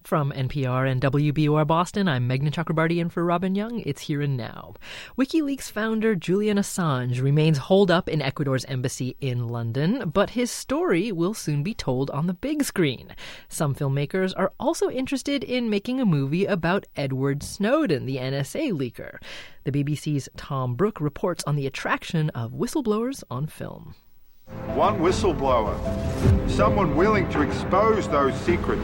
From NPR and WBOR Boston, I'm Meghna Chakrabarty in for Robin Young. It's Here and Now. WikiLeaks founder Julian Assange remains holed up in Ecuador's embassy in London, but his story will soon be told on the big screen. Some filmmakers are also interested in making a movie about Edward Snowden, the NSA leaker. The BBC's Tom Brooke reports on the attraction of whistleblowers on film. One whistleblower, someone willing to expose those secrets.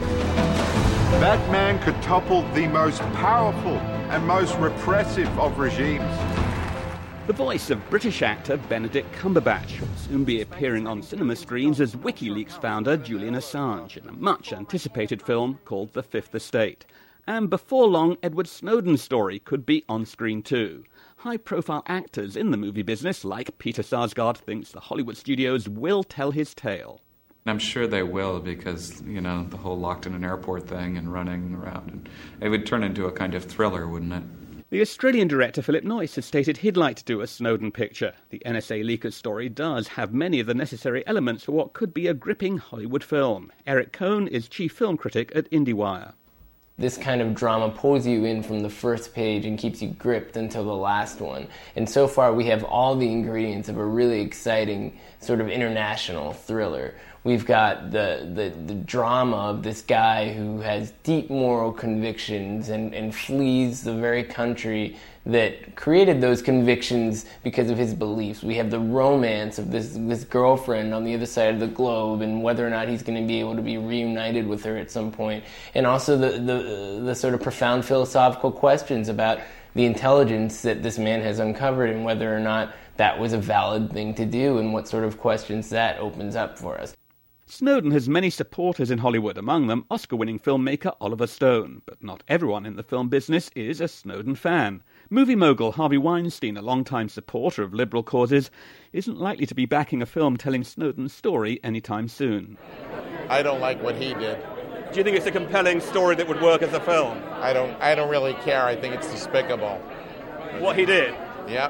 That man could topple the most powerful and most repressive of regimes. The voice of British actor Benedict Cumberbatch will soon be appearing on cinema screens as WikiLeaks founder Julian Assange in a much-anticipated film called The Fifth Estate. And before long, Edward Snowden's story could be on screen too. High-profile actors in the movie business, like Peter Sarsgaard, thinks the Hollywood studios will tell his tale. I'm sure they will because, the whole locked in an airport thing and running around, and it would turn into a kind of thriller, wouldn't it? The Australian director Philip Noyce has stated he'd like to do a Snowden picture. The NSA leaker's story does have many of the necessary elements for what could be a gripping Hollywood film. Eric Cohn is chief film critic at IndieWire. This kind of drama pulls you in from the first page and keeps you gripped until the last one. And so far we have all the ingredients of a really exciting sort of international thriller. We've got the drama of this guy who has deep moral convictions and flees the very country that created those convictions because of his beliefs. We have the romance of this girlfriend on the other side of the globe and whether or not he's going to be able to be reunited with her at some point. And also the sort of profound philosophical questions about the intelligence that this man has uncovered and whether or not that was a valid thing to do and what sort of questions that opens up for us. Snowden has many supporters in Hollywood, among them Oscar-winning filmmaker Oliver Stone. But not everyone in the film business is a Snowden fan. Movie mogul Harvey Weinstein, a long-time supporter of liberal causes, isn't likely to be backing a film telling Snowden's story anytime soon. I don't like what he did. Do you think it's a compelling story that would work as a film? I don't really care. I think it's despicable. What he did? Yep.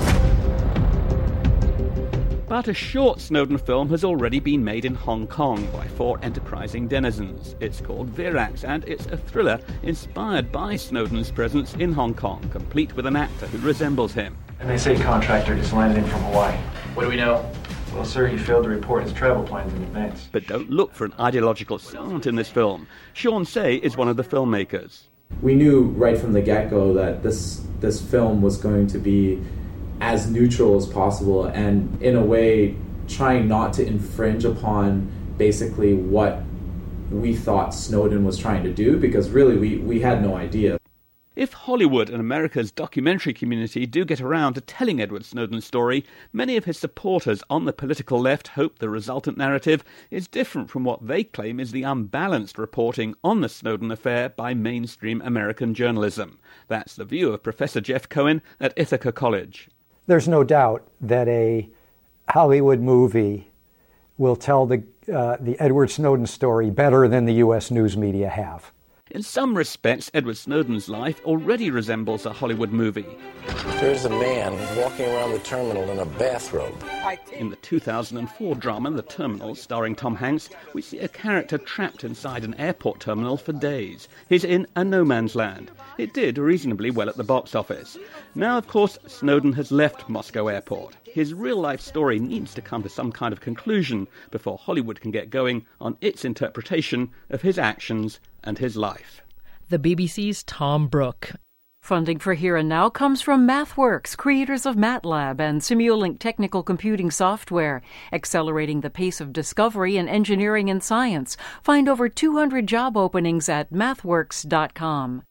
But a short Snowden film has already been made in Hong Kong by 4 enterprising denizens. It's called Virax, and it's a thriller inspired by Snowden's presence in Hong Kong, complete with an actor who resembles him. And they say contractor just landed in from Hawaii. What do we know? Well, sir, he failed to report his travel plans in advance. But don't look for an ideological slant in this film. Sean Say is one of the filmmakers. We knew right from the get-go that this film was going to be as neutral as possible and in a way trying not to infringe upon basically what we thought Snowden was trying to do, because really we had no idea. If Hollywood and America's documentary community do get around to telling Edward Snowden's story, many of his supporters on the political left hope the resultant narrative is different from what they claim is the unbalanced reporting on the Snowden affair by mainstream American journalism. That's the view of Professor Jeff Cohen at Ithaca College. There's no doubt that a Hollywood movie will tell the Edward Snowden story better than the U.S. news media have. In some respects, Edward Snowden's life already resembles a Hollywood movie. There's a man walking around the terminal in a bathrobe. In the 2004 drama The Terminal, starring Tom Hanks, we see a character trapped inside an airport terminal for days. He's in a no-man's land. It did reasonably well at the box office. Now, of course, Snowden has left Moscow Airport. His real-life story needs to come to some kind of conclusion before Hollywood can get going on its interpretation of his actions and his life. The BBC's Tom Brooke. Funding for Here and Now comes from MathWorks, creators of MATLAB and Simulink technical computing software, accelerating the pace of discovery in engineering and science. Find over 200 job openings at mathworks.com.